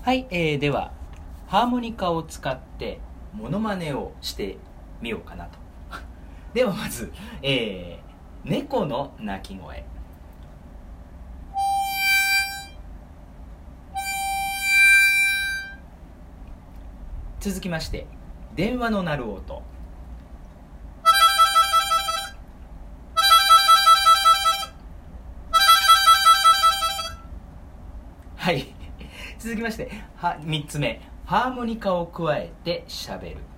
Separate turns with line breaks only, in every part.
はい、ではハーモニカを使ってモノマネをしてみようかなとではまず、猫の鳴き声。続きまして電話の鳴る音。はい。続きまして3つ目、ハーモニカを加えてしゃべる。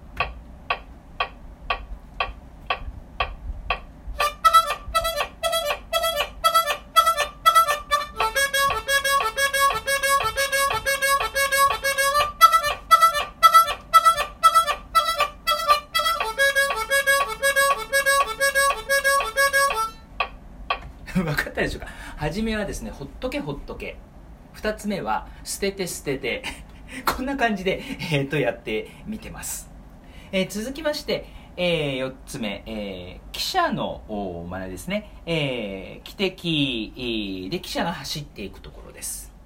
分かったでしょうか。初めはですね、ほっとけほっとけ。2つ目は捨てて捨ててこんな感じで、やってみてます。続きまして、4つ目、汽車の真似ですね。汽笛で汽車が走っていくところです。